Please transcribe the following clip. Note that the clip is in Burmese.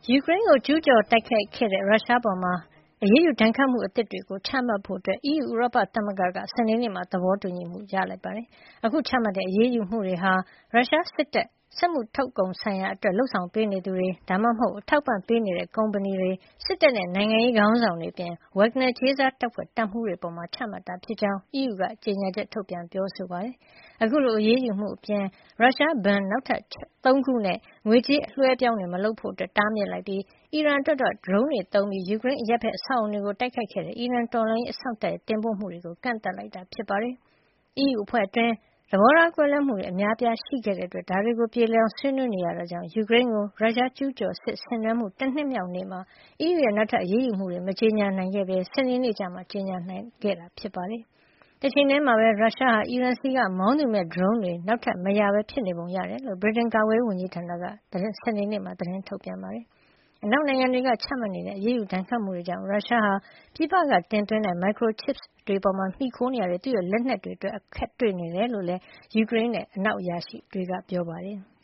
ယူကရိန်းကိုကျူးကျော်တိုက်ခိုက်ခဲ့တဲ့ရုရှားပေါ်အရေးယူဒဏ်ခတ်မှုအသစ်တွေကိုချမှတ်ဖို့အီးယူဥရောပသမဂ္ဂကစနေနေ့မှာသဘောတူညီမှုရလိုက်ပါတယ်။အခုချမှတ်တဲ့အရေးယူမှုတွေဟာရုရှားစစ်တပ်စက်မှုထုတ်ကုန်ဆိုင်ရာအတွက်လုပ်ဆောင်ပေးနေသူတွေဒါမှမဟုတ်အထောက်ပံ့ပေးနေတဲ့ကုမ္ပဏီတွေစစ်တပ်နဲ့နိုင်ငံရေးခေါင်းဆောင်တွေအပြင် Wagner ကြေးစားတပ်ဖွဲ့တပ်မှူးတွေအပေါ်ချမှတ်တာဖြစ်ကြောင်းအီးယူကကြေညာချက်ထုတ်ပြန်ပြောဆိုပါတယ်။အခုလိုအရေးယူမှုအပြင်ရုရှားဘဏ်နောက်ထပ်3ခုနဲ့ငွေကြေးအလွှဲအပြောင်းတွေမလုပ်ဖို့တားမြစ်လိုက်ပြီးအီရန်အတွက်တော့ ဒရုန်းတွေသုံးပြီးယူကရိန်းအရပ်ဘက်အဆောက်အအုံတွေကိုတိုက်ခိုက်ခဲ့တဲ့အီရန်တော်လှန်ရေးအစောင့်တပ်ရဲ့တင်ပို့မှုတွေကိုကန့်သတ်လိုက်တာဖြစ်ပါတယ်။ အီးယူအဖွဲ့အတွင်းသဘောထားကွဲလွဲမှုတွေအများအပြားရှိခဲ့တဲ့အတွက်ဒါတွေကိုပြေလည်အောင်ဆွေးနွေးနေရတာကြောင့်ယူကရိန်းကိုရုရှားကျူးကျော်စစ်ဆင်နွှဲမှု1နှစ်မြောက်နေ့မှာအီးယူရဲ့နောက်ထပ်အရေးယူမှုတွေမကြေညာနိုင်ခဲ့ဘဲစနေနေ့ကျမှကြေညာနိုင်ခဲ့တာဖြစ်ပါတယ်။တချိန်တည်းမှာပဲရုရှားဟာအီရန်ဆီကမောင်းသူမဲ့ဒရုန်းတွေနောက်ထပ်မရဘဲဖြစ်နေပုံရတယ်လို့ဗြိတိန်ကာကွယ်ရေးဝန်ကြီးဌာနကစနေနေ့မှာသတင်းထုတ်ပြန်ပါတယ်။အနောက်နိုင်ငံတွေကချမှတ်နေတဲ့အရေးယူဒဏ်ခတ်မှုတွေကြောင့်ရုရှားဟာပြည်ပကတင်သွင်းတဲ့ microchips တွေပေါ်မှီခိုနေရတဲ့သူ့ရဲ့လက်နက်တွေအတွက်အခက်တွေ့နေတယ်လို့လည်းယူကရိန်းနဲ့အနောက်အရာရှိတွေကပြောပါတယ်။